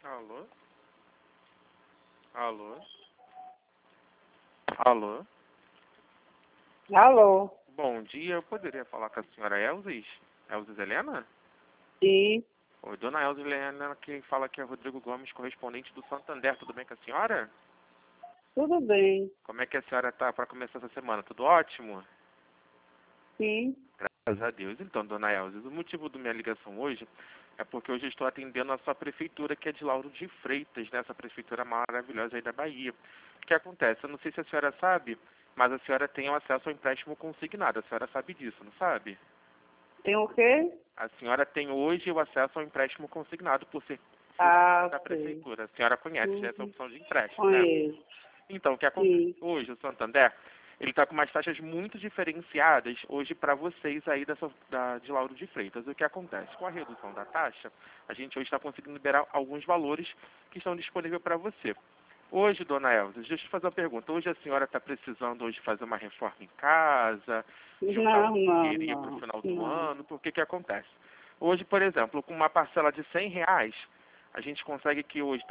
Alô? Alô? Alô? Alô? Bom dia, eu poderia falar com a senhora Elzes? Elzes Helena? Sim, Oi, dona Elzes Helena, quem fala aqui é Rodrigo Gomes, correspondente do Santander. Tudo bem com a senhora? tudo bem. Como é que a senhora tá para começar essa semana? Tudo ótimo? Sim. Graças a Deus. Então, dona Elzes, o motivo da minha ligação hoje é porque hoje eu estou atendendo a sua prefeitura, que é de Lauro de Freitas, né? Essa prefeitura maravilhosa aí da Bahia. O que acontece? Eu não sei se a senhora sabe, mas a senhora tem acesso ao empréstimo consignado. A senhora sabe disso, não sabe? Tem o quê? A senhora tem hoje o acesso ao empréstimo consignado por ser funcionária Ah, da sei. prefeitura. A senhora conhece essa Uhum. opção de empréstimo, né? Conheço. Então, o que acontece? Sim. Hoje, o Santander, ele está com umas taxas muito diferenciadas hoje para vocês aí de Lauro de Freitas. O que acontece? Com a redução da taxa, a gente hoje está conseguindo liberar alguns valores que estão disponíveis para você. Hoje, dona Elza, deixa eu te fazer uma pergunta. Hoje a senhora está precisando hoje fazer uma reforma em casa, juntar um Não, não, dinheirinho para o não, final do não. ano? Por que acontece? Hoje, por exemplo, com uma parcela de R$ 100, a gente consegue que hoje,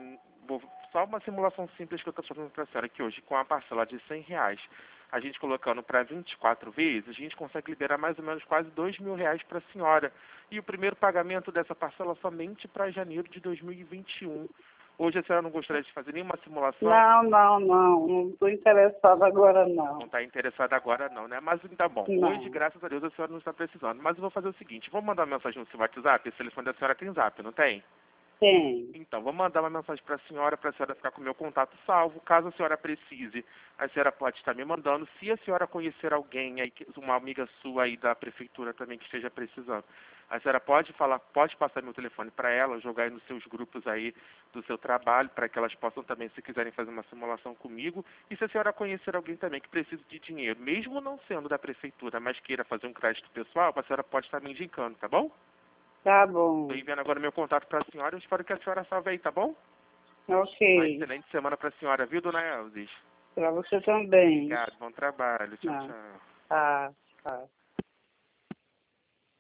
só uma simulação simples que eu estou fazendo para a senhora, que hoje com a parcela de R$ 100, a gente colocando para 24 vezes, a gente consegue liberar mais ou menos quase R$ 2.000 para a senhora. E o primeiro pagamento dessa parcela somente para janeiro de 2021. Hoje a senhora não gostaria de fazer nenhuma simulação? Não, não, não. Não estou interessada agora, Não não. está interessada agora não, né? Mas tá bom. Hoje, Não. graças a Deus, a senhora não está precisando. Mas eu vou fazer o seguinte, vou mandar uma mensagem no seu WhatsApp. Esse telefone da senhora tem Zap, não tem? Tem. Então, vou mandar uma mensagem para a senhora ficar com o meu contato salvo. Caso a senhora precise, a senhora pode estar me mandando. Se a senhora conhecer alguém aí, uma amiga sua aí da prefeitura também que esteja precisando, a senhora pode falar, pode passar meu telefone para ela, jogar aí nos seus grupos aí do seu trabalho, para que elas possam também, se quiserem fazer uma simulação comigo. E se a senhora conhecer alguém também que precise de dinheiro, mesmo não sendo da prefeitura, mas queira fazer um crédito pessoal, a senhora pode estar me indicando, tá bom? Tá Estou bom. enviando agora meu contato para a senhora. Eu espero que a senhora salve aí, tá bom? Uma Ok. excelente semana para a senhora, viu, dona Elzes? Para você também. Obrigado, bom trabalho. Tchau, Não. tchau. Tá, tá.